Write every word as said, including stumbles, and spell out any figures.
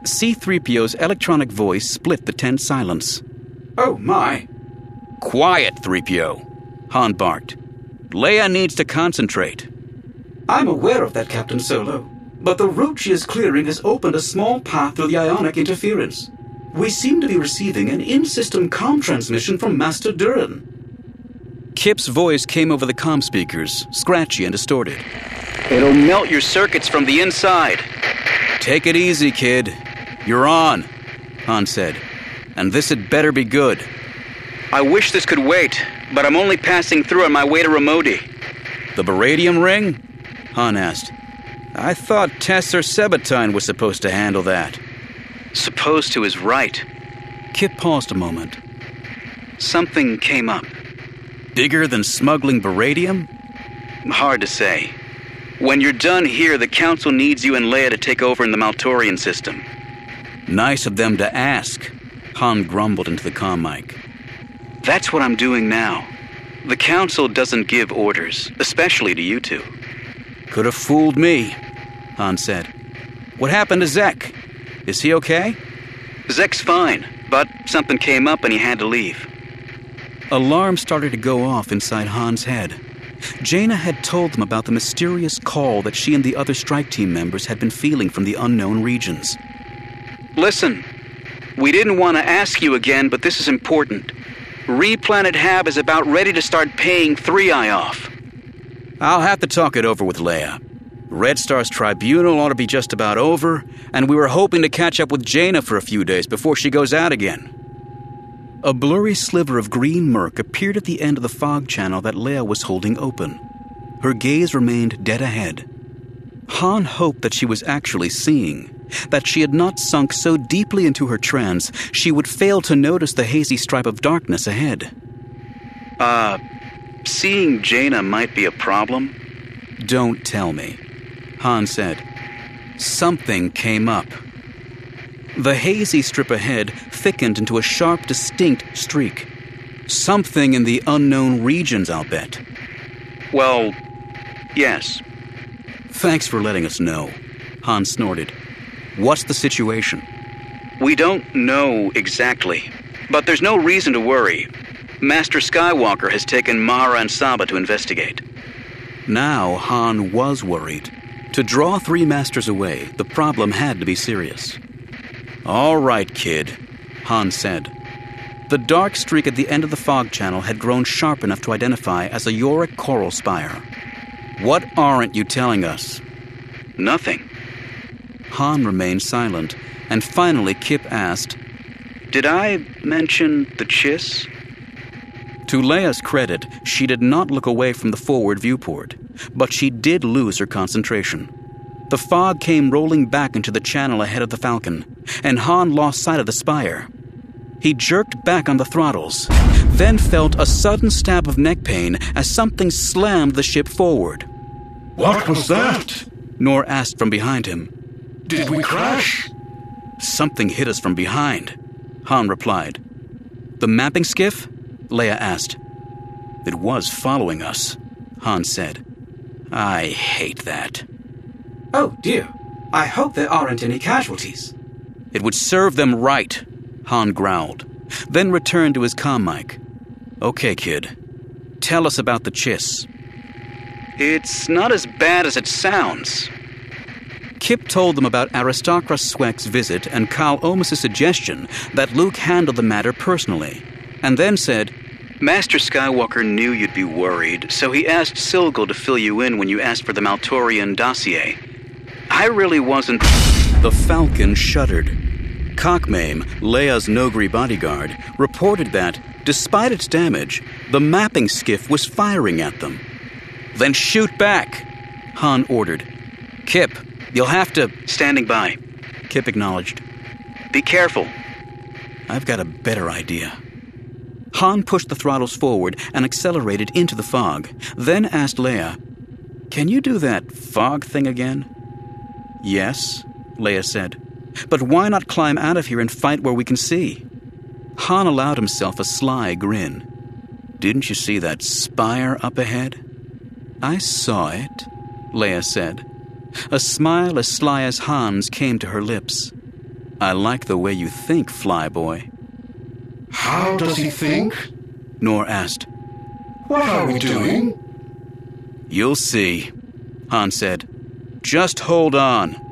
C three P O's electronic voice split the tense silence. Oh, my. Quiet, three P O, Han barked. Leia needs to concentrate. I'm aware of that, Captain Solo, but the route she is clearing has opened a small path through the ionic interference. We seem to be receiving an in-system comm transmission from Master Duran. Kip's voice came over the comm speakers, scratchy and distorted. It'll melt your circuits from the inside. Take it easy, kid. You're on, Han said. And this had better be good. I wish this could wait, but I'm only passing through on my way to Ramodi. The Baradium ring? Han asked. I thought Tess or Sabatine was supposed to handle that. Supposed to is right. Kip paused a moment. Something came up. Bigger than smuggling Baradium? Hard to say. When you're done here, the Council needs you and Leia to take over in the Maltorian system. Nice of them to ask, Han grumbled into the comm mic. That's what I'm doing now. The Council doesn't give orders, especially to you two. Could have fooled me, Han said. What happened to Zek? Is he okay? Zek's fine, but something came up and he had to leave. Alarms started to go off inside Han's head. Jaina had told them about the mysterious call that she and the other strike team members had been feeling from the unknown regions. Listen, we didn't want to ask you again, but this is important. Replanet Hab is about ready to start paying three I off. I'll have to talk it over with Leia. Red Star's tribunal ought to be just about over, and we were hoping to catch up with Jaina for a few days before she goes out again. A blurry sliver of green murk appeared at the end of the fog channel that Leia was holding open. Her gaze remained dead ahead. Han hoped that she was actually seeing, that she had not sunk so deeply into her trance she would fail to notice the hazy stripe of darkness ahead. Uh, seeing Jaina might be a problem? Don't tell me, Han said. Something came up. The hazy strip ahead thickened into a sharp, distinct streak. Something in the unknown regions, I'll bet. Well, yes. Thanks for letting us know, Han snorted. What's the situation? We don't know exactly, but there's no reason to worry. Master Skywalker has taken Mara and Saba to investigate. Now Han was worried. To draw three masters away, the problem had to be serious. All right, kid, Han said. The dark streak at the end of the fog channel had grown sharp enough to identify as a Yorick coral spire. What aren't you telling us? Nothing. Han remained silent, and finally Kip asked, Did I mention the Chiss? To Leia's credit, she did not look away from the forward viewport, but she did lose her concentration. The fog came rolling back into the channel ahead of the Falcon, and Han lost sight of the spire. He jerked back on the throttles, then felt a sudden stab of neck pain as something slammed the ship forward. What was that? Nor asked from behind him. Did we crash? Something hit us from behind, Han replied. The mapping skiff? Leia asked. It was following us, Han said. I hate that. Oh, dear. I hope there aren't any casualties. It would serve them right, Han growled, then returned to his comm mic. Okay, kid. Tell us about the Chiss. It's not as bad as it sounds. Kip told them about Aristocrat Swek's visit and Kal Omus' suggestion that Luke handle the matter personally, and then said, Master Skywalker knew you'd be worried, so he asked Silgal to fill you in when you asked for the Maltorian dossier. I really wasn't... The Falcon shuddered. Cockmame, Leia's Nogri bodyguard, reported that, despite its damage, the mapping skiff was firing at them. Then shoot back, Han ordered. Kip, you'll have to... Standing by. Kip acknowledged. Be careful. I've got a better idea. Han pushed the throttles forward and accelerated into the fog, then asked Leia, Can you do that fog thing again? Yes, Leia said. But why not climb out of here and fight where we can see? Han allowed himself a sly grin. Didn't you see that spire up ahead? I saw it, Leia said. A smile as sly as Han's came to her lips. I like the way you think, Flyboy. How does he think? Nor asked. What are we doing? You'll see, Han said. Just hold on.